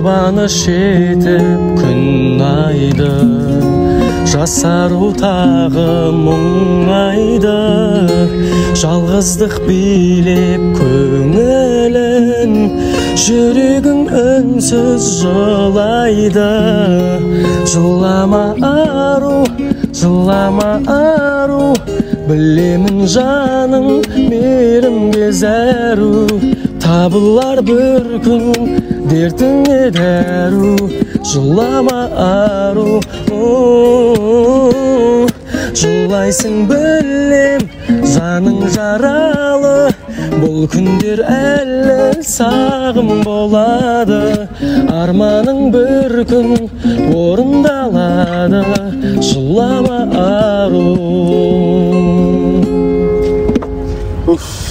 жұбаныш етіп күн айды, жасару тағы мұңайды, жалғыздық билеп көңілін, жүрегің үнсіз жылайды. Жылама ару, жылама ару, білемін жаның мейірімге зәру, табылар бір күн дертіңе дәру. Жылама ару, жылайсың білем, жаның жаралы, бұл күндер әлі сағым болады, арманың бір күн орындалады. Жылама ару.